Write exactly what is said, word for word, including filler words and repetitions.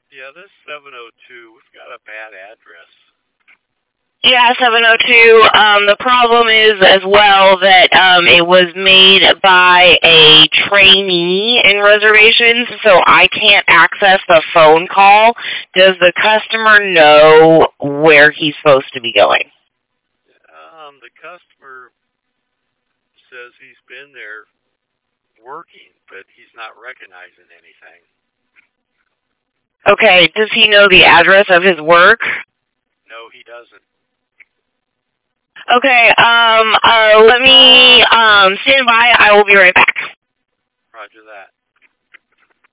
Yeah, this seven oh two, we've got a bad address. Yeah, seven oh two. Um, the problem is as well that um, it was made by a trainee in reservations, so I can't access the phone call. Does the customer know where he's supposed to be going? Um, the customer says he's been there working, but he's not recognizing anything. Okay, does he know the address of his work? No, he doesn't. Okay, um, uh, let me um, stand by. I will be right back. Roger that.